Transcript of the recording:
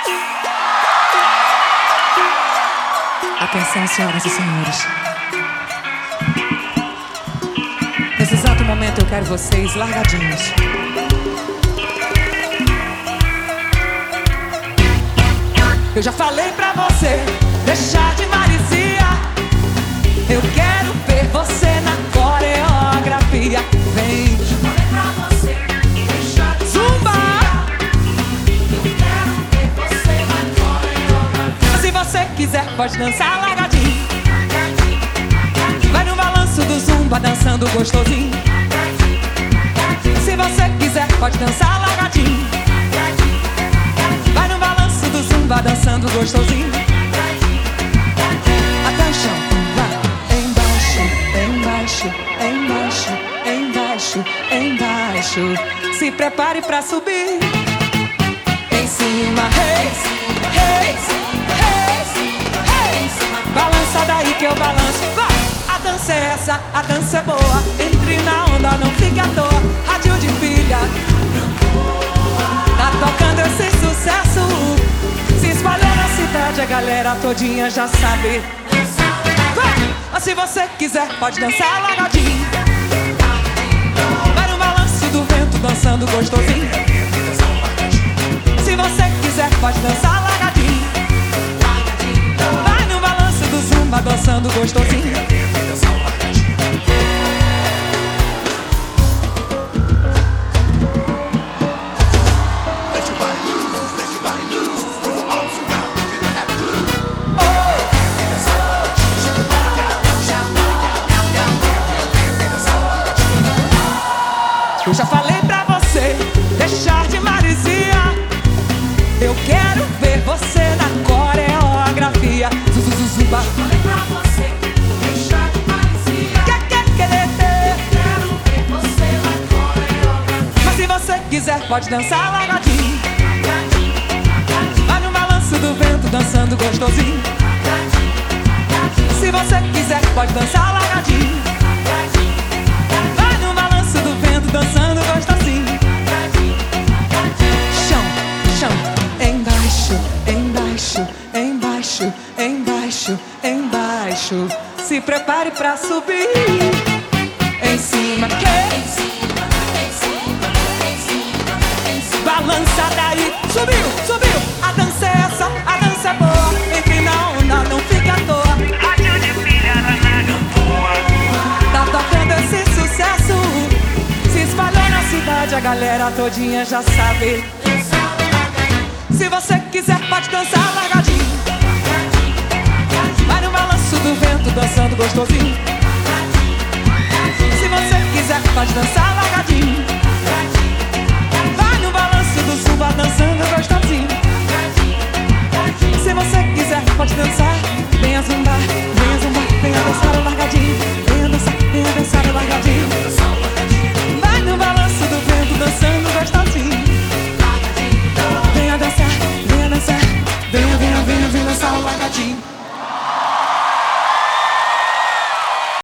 Atenção, senhoras e senhores. Nesse exato momento eu quero vocês largadinhos. Eu já falei pra você deixar de maricia. Eu quero ver você na coreografia. Vem. Já falei pra você deixar de Zumba! Eu quero ver você na coreografia. Se você quiser pode dançar largadinho. Largadinho, largadinho, Vai no balanço do zumba dançando gostosinho. largadinho, largadinho, Se você quiser pode dançar largadinho. largadinho, largadinho, Vai no balanço do zumba dançando gostosinho. largadinho, largadinho. Até o chão, vai. Embaixo, embaixo, embaixo, embaixo, embaixo. Se prepare pra subir. Em cima, hey, hey, hey, hey. Balança daí que eu balanço. Vai! A dança é essa, a dança é boa. Entre na onda, não fique à toa. Rádio de pilha. Tá tocando esse sucesso. Se espalhou na cidade, a galera todinha já sabe. Vai! Mas se você quiser, pode dançar largadinho. Vai no balanço do vento, dançando gostosinho. Se você quiser, pode dançar largadinho. Vai no balanço do zumba, dançando gostosinho. Eu já falei pra você deixar de maricia. Eu quero ver você na coreografia. Zumba. Falei pra você deixar de maricia. Quero ver você na coreografia. Mas se você quiser pode dançar largadinho. Largadinho, largadinho, Vai no balanço do vento dançando gostosinho. largadinho, largadinho, Se você quiser pode dançar largadinho. largadinho, largadinho, Vai no balanço do vento dançando gostosinho. largadinho, largadinho. Chão, chão, embaixo, embaixo, embaixo, embaixo, embaixo. Se prepare pra subir. Em cima, que? Em cima, em cima, em cima, em cima. Balança daí. Subiu, subiu. A dança é essa, a dança é boa. Entre na onda, não fique à toa. Rádio de pilha na rádio boa. Tá tocando esse sucesso. Se espalhou na cidade, a galera todinha já sabe. Se você quiser pode dançar largadinho. Vai no balanço do vento dançando gostosinho. Se você quiser pode dançar